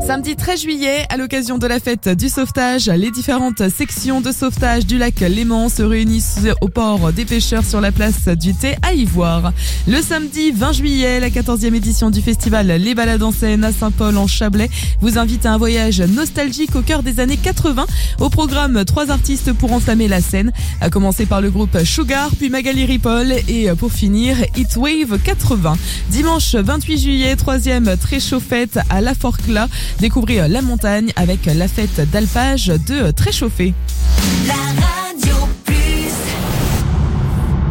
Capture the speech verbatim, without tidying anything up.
Samedi treize juillet, à l'occasion de la fête du sauvetage, les différentes sections de sauvetage du lac Léman se réunissent au port des pêcheurs sur la place du Thé à Ivoire. Le samedi vingt juillet, la quatorzième édition du festival Les Balades en Seine à Saint-Paul en Chablais vous invite à un voyage nostalgique au cœur des années quatre-vingts. Au programme, trois artistes pour enflammer la scène, à commencer par le groupe Sugar, puis Magali Ripoll et pour finir Heatwave quatre-vingts. Dimanche vingt-huit juillet, troisième très chauffette à La Forclaz. Découvrez la montagne avec la fête d'alpage de Très Chauffé. La